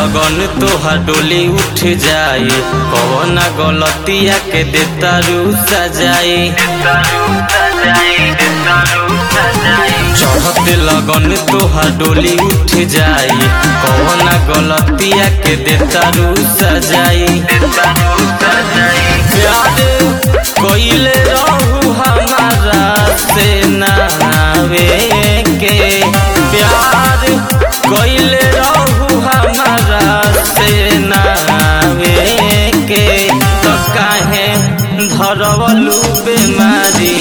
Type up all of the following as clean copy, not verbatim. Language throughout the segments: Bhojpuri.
लगन तोहर डोली उठ जाए, कौन गलतिया के देता रू सजाए। चढ़ते लगन तोहर डोली उठ जाए, कौन गलतिया के देता रू सजाए। प्यार कोइले रहू हमारा से नावे के, प्यार कोइले रहू हमारा से नावे के, तो काहे धरवलू बेमारी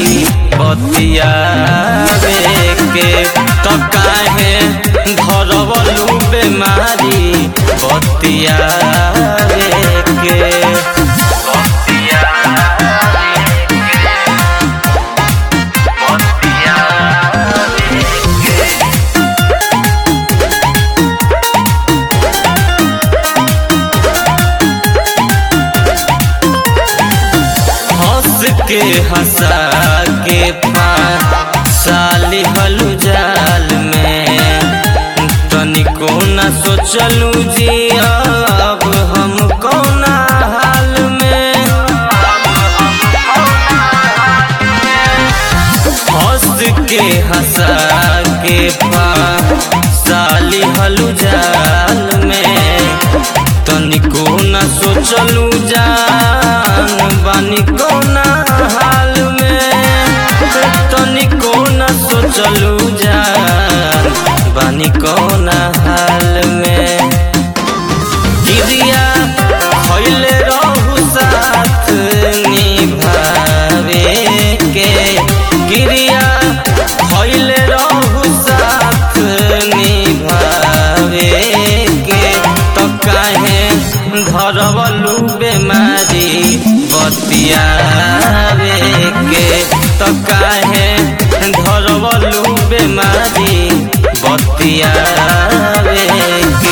बतियावे के, तो काहे धरवलू बेमारी बतियावे के। के हंसा के साली हलू जाल में, तनिको न सोचलू जी अब हम कौन हाल में। हंस के हंसा के साली हलू जाल में, तनिको न सोचलू जान बानी कौन हाल में, तनिको न सोचलू जान बानी कौन हाल में। गिरिया खइले रहू साथ निभावे के, गिरिया खइले रहू साथ निभावे के, तो काहे धरवलू बेमारी बतियावे के, तो काहे धरवलू बेमारी बतियावे के।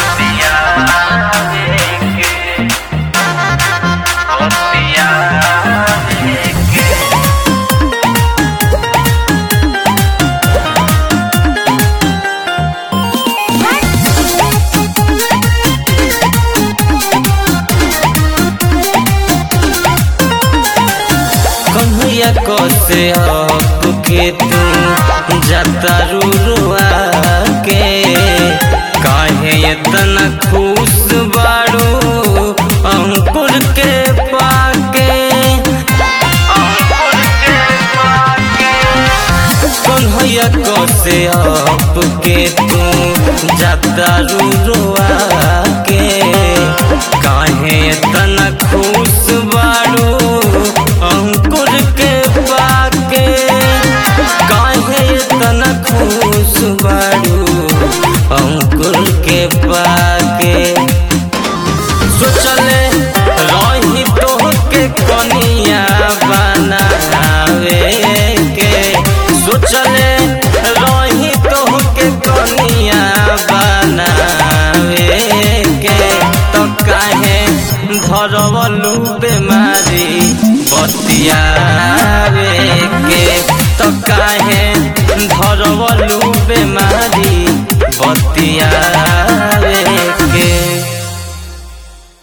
कन्हैया कसे आपके तू जाता रुआ के, काहे इतना खुश बारू अंकुर के पाके। कन्हैया कसे आपके तू जाता रुआ के, काहे इतना खुश बारू अंकुर के पाके, काहे इतना खुश बारू अंकुर के पाके। सोचले रही तोहके कनिया बनावे के, सोचले रही तोहके कनिया बनावे के, तो काहे धरवलू बेमारी बतियावे के, तो काहे धरवलू बेमारी बतिया।